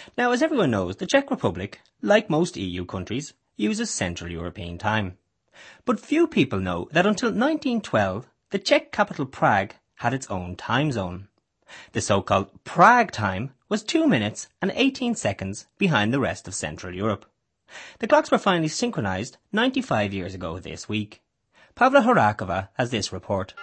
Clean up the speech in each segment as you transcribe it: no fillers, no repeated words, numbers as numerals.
Now, as everyone knows, the Czech Republic, like most EU countries, uses Central European time. But few people know that until 1912, the Czech capital Prague had its own time zone. The so-called Prague time was 2 minutes and 18 seconds behind the rest of Central Europe. The clocks were finally synchronized 95 years ago this week. Pavla Horakova has this report.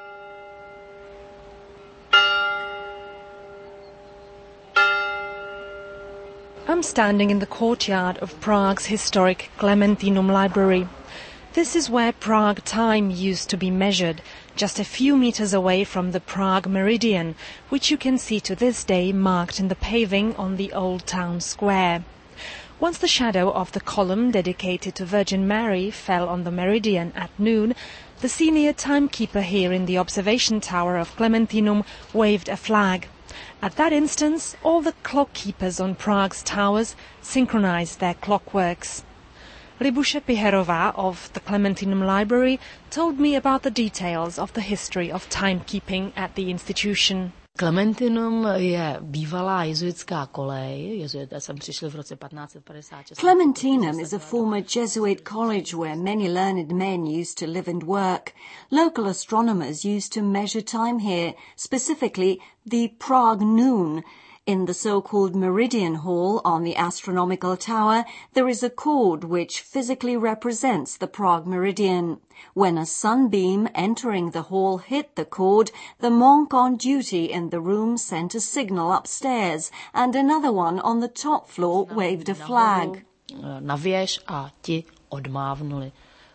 I'm standing in the courtyard of Prague's historic Klementinum Library. This is where Prague time used to be measured, just a few meters away from the Prague Meridian, which you can see to this day marked in the paving on the old town square. Once the shadow of the column dedicated to Virgin Mary fell on the meridian at noon, the senior timekeeper here in the observation tower of Klementinum waved a flag. At that instant, all the clock keepers on Prague's towers synchronized their clockworks. Libusha Piherová of the Klementinum Library told me about the details of the history of timekeeping at the institution. Klementinum je bývalá jezuitská kolej. Jezuité sem přišli v roce 1556. Klementinum is a former Jesuit college where many learned men used to live and work. Local astronomers used to measure time here, specifically the Prague noon. In the so-called Meridian Hall on the astronomical tower, there is a cord which physically represents the Prague Meridian. When a sunbeam entering the hall hit the cord, the monk on duty in the room sent a signal upstairs, and another one on the top floor waved a flag. Navěž a ti odmávnuli.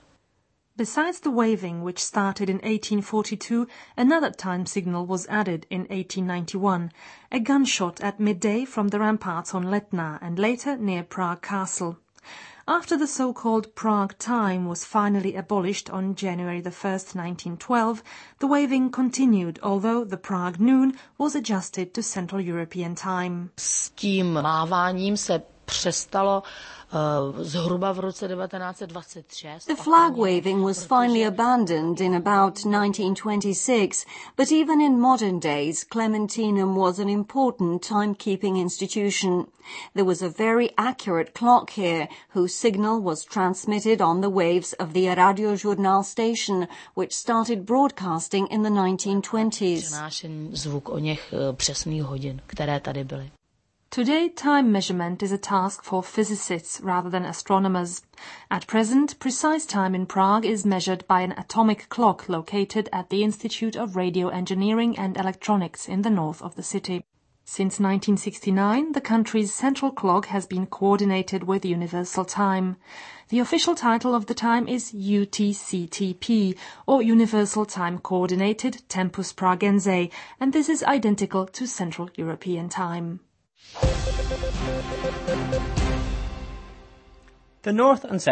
Besides the waving, which started in 1842, another time signal was added in 1891, a gunshot at midday from the ramparts on Letná and later near Prague Castle. After the so-called Prague time was finally abolished on January 1st, 1912, the waving continued, although the Prague noon was adjusted to Central European time. S tím máváním se přestalo zhruba v roce 1926. The flag waving was finally abandoned in about 1926, but even in modern days, Klementinum was an important timekeeping institution. There was a very accurate clock here, whose signal was transmitted on the waves of the Radiožurnál station, which started broadcasting in the 1920s. Přenášen zvuk o něch přesných hodin, které tady byly. Today, time measurement is a task for physicists rather than astronomers. At present, precise time in Prague is measured by an atomic clock located at the Institute of Radio Engineering and Electronics in the north of the city. Since 1969, the country's central clock has been coordinated with universal time. The official title of the time is UTCTP, or Universal Time Coordinated Tempus Pragense, and this is identical to Central European Time. The North and